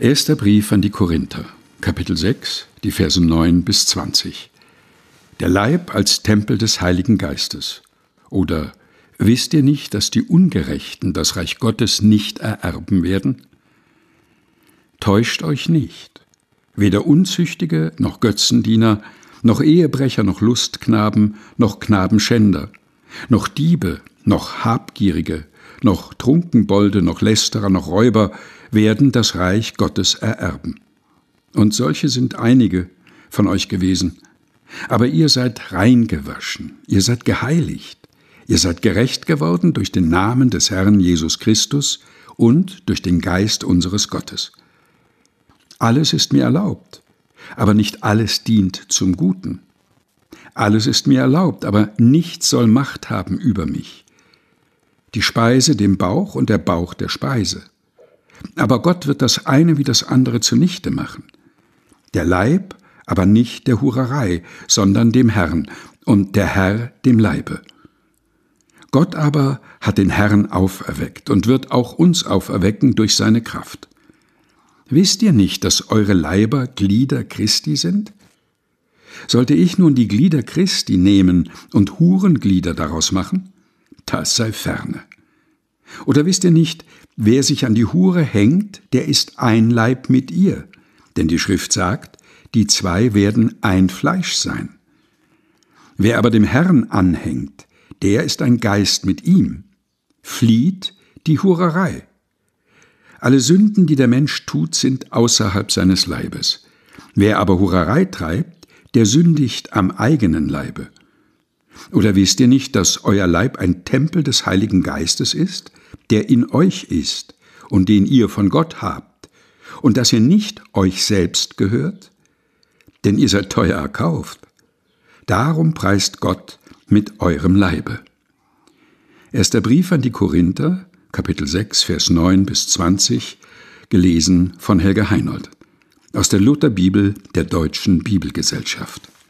Erster Brief an die Korinther, Kapitel 6, die Verse 9 bis 20. Der Leib als Tempel des Heiligen Geistes. Oder wisst ihr nicht, dass die Ungerechten das Reich Gottes nicht ererben werden? Täuscht euch nicht. Weder Unzüchtige, noch Götzendiener, noch Ehebrecher, noch Lustknaben, noch Knabenschänder, noch Diebe, noch Habgierige, noch Trunkenbolde, noch Lästerer, noch Räuber werden das Reich Gottes ererben. Und solche sind einige von euch gewesen. Aber ihr seid rein gewaschen, ihr seid geheiligt, ihr seid gerecht geworden durch den Namen des Herrn Jesus Christus und durch den Geist unseres Gottes. Alles ist mir erlaubt, aber nicht alles dient zum Guten. Alles ist mir erlaubt, aber nichts soll Macht haben über mich. Die Speise dem Bauch und der Bauch der Speise. Aber Gott wird das eine wie das andere zunichte machen. Der Leib, aber nicht der Hurerei, sondern dem Herrn, und der Herr dem Leibe. Gott aber hat den Herrn auferweckt und wird auch uns auferwecken durch seine Kraft. Wisst ihr nicht, dass eure Leiber Glieder Christi sind? Sollte ich nun die Glieder Christi nehmen und Hurenglieder daraus machen? Das sei ferne. Oder wisst ihr nicht, wer sich an die Hure hängt, der ist ein Leib mit ihr? Denn die Schrift sagt, die zwei werden ein Fleisch sein. Wer aber dem Herrn anhängt, der ist ein Geist mit ihm. Flieht die Hurerei. Alle Sünden, die der Mensch tut, sind außerhalb seines Leibes. Wer aber Hurerei treibt, der sündigt am eigenen Leibe. Oder wisst ihr nicht, dass euer Leib ein Tempel des Heiligen Geistes ist, der in euch ist und den ihr von Gott habt, und dass ihr nicht euch selbst gehört? Denn ihr seid teuer erkauft. Darum preist Gott mit eurem Leibe. Erster Brief an die Korinther, Kapitel 6, Vers 9 bis 20, gelesen von Helga Heinold. Aus der Lutherbibel der Deutschen Bibelgesellschaft.